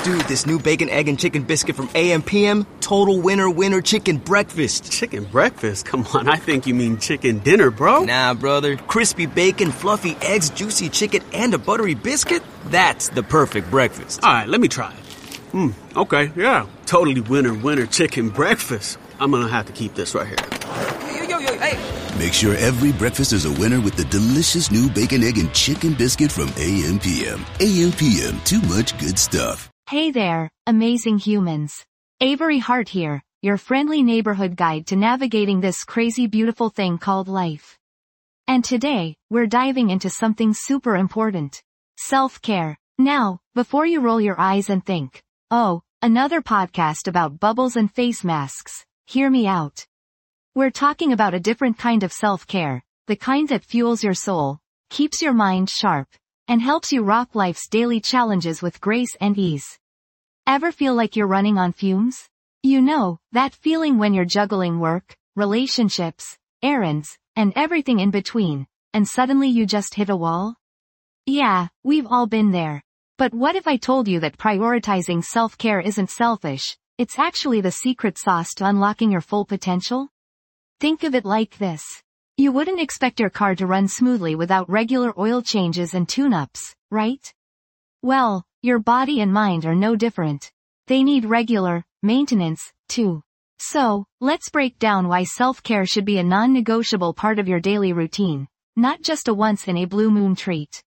Dude, this new bacon, egg, and chicken biscuit from AM/PM, total winner chicken breakfast. Chicken breakfast? Come on, I think you mean chicken dinner, bro. Nah, brother. Crispy bacon, fluffy eggs, juicy chicken, and a buttery biscuit? That's the perfect breakfast. All right, let me try it. Okay, yeah. Totally winner chicken breakfast. I'm gonna have to keep this right here. Yo, hey. Make sure every breakfast is a winner with the delicious new bacon, egg, and chicken biscuit from AM/PM. AM/PM, too much good stuff. Hey there, amazing humans. Avery Hart here, your friendly neighborhood guide to navigating this crazy beautiful thing called life. And today, we're diving into something super important. Self-care. Now, before you roll your eyes and think, oh, another podcast about bubbles and face masks, hear me out. We're talking about a different kind of self-care, the kind that fuels your soul, keeps your mind sharp, and helps you rock life's daily challenges with grace and ease. Ever feel like you're running on fumes? You know, that feeling when you're juggling work, relationships, errands, and everything in between, and suddenly you just hit a wall? Yeah, we've all been there. But what if I told you that prioritizing self-care isn't selfish, it's actually the secret sauce to unlocking your full potential? Think of it like this. You wouldn't expect your car to run smoothly without regular oil changes and tune-ups, right? Well, your body and mind are no different. They need regular maintenance, too. So, let's break down why self-care should be a non-negotiable part of your daily routine, not just a once-in-a-blue moon treat.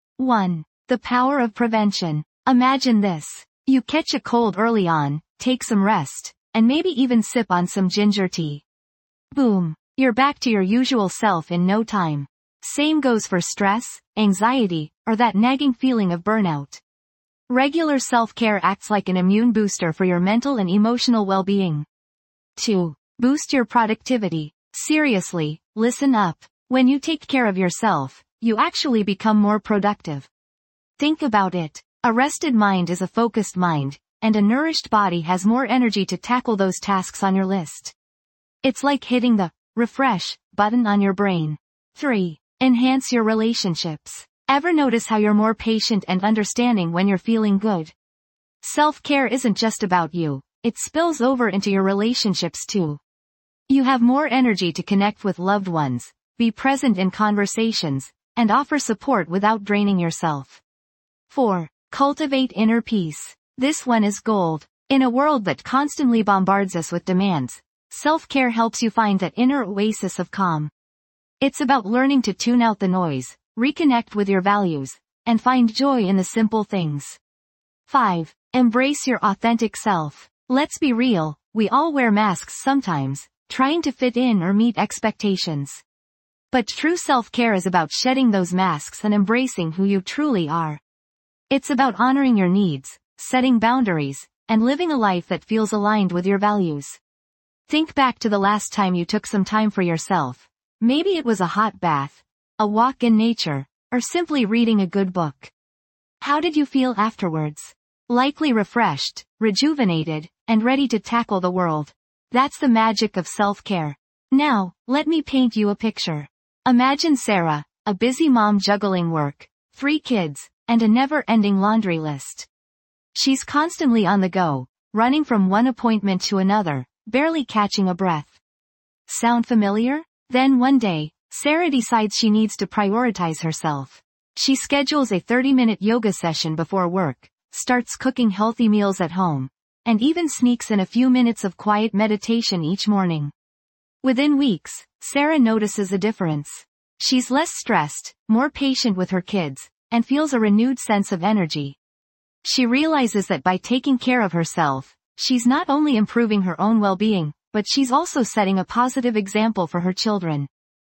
1. The power of prevention. Imagine this. You catch a cold early on, take some rest, and maybe even sip on some ginger tea. Boom. You're back to your usual self in no time. Same goes for stress, anxiety, or that nagging feeling of burnout. Regular self-care acts like an immune booster for your mental and emotional well-being. 2. Boost your productivity. Seriously, listen up. When you take care of yourself, you actually become more productive. Think about it. A rested mind is a focused mind, and a nourished body has more energy to tackle those tasks on your list. It's like hitting the refresh button on your brain. 3. Enhance your relationships. Ever notice how you're more patient and understanding when you're feeling good? Self-care isn't just about you, it spills over into your relationships too. You have more energy to connect with loved ones, be present in conversations, and offer support without draining yourself. 4. Cultivate inner peace. This one is gold. In a world that constantly bombards us with demands, self-care helps you find that inner oasis of calm. It's about learning to tune out the noise, reconnect with your values, and find joy in the simple things. 5. Embrace your authentic self. Let's be real, we all wear masks sometimes, trying to fit in or meet expectations. But true self-care is about shedding those masks and embracing who you truly are. It's about honoring your needs, setting boundaries, and living a life that feels aligned with your values. Think back to the last time you took some time for yourself. Maybe it was a hot bath, a walk in nature, or simply reading a good book. How did you feel afterwards? Likely refreshed, rejuvenated, and ready to tackle the world. That's the magic of self-care. Now, let me paint you a picture. Imagine Sarah, a busy mom juggling work, 3 kids, and a never-ending laundry list. She's constantly on the go, running from one appointment to another, barely catching a breath. Sound familiar? Then one day, Sarah decides she needs to prioritize herself. She schedules a 30-minute yoga session before work, starts cooking healthy meals at home, and even sneaks in a few minutes of quiet meditation each morning. Within weeks, Sarah notices a difference. She's less stressed, more patient with her kids, and feels a renewed sense of energy. She realizes that by taking care of herself, she's not only improving her own well-being, but she's also setting a positive example for her children.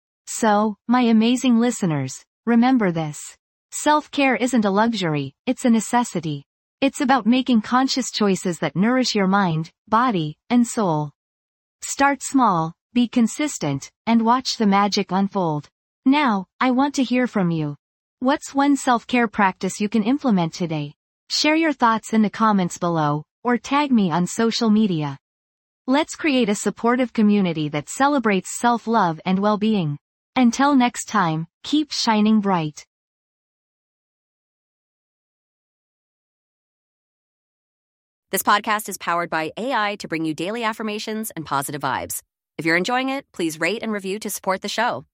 So, my amazing listeners, remember this. Self-care isn't a luxury, it's a necessity. It's about making conscious choices that nourish your mind, body, and soul. Start small, be consistent, and watch the magic unfold. Now, I want to hear from you. What's one self-care practice you can implement today? Share your thoughts in the comments below, or tag me on social media. Let's create a supportive community that celebrates self-love and well-being. Until next time, keep shining bright. This podcast is powered by AI to bring you daily affirmations and positive vibes. If you're enjoying it, please rate and review to support the show.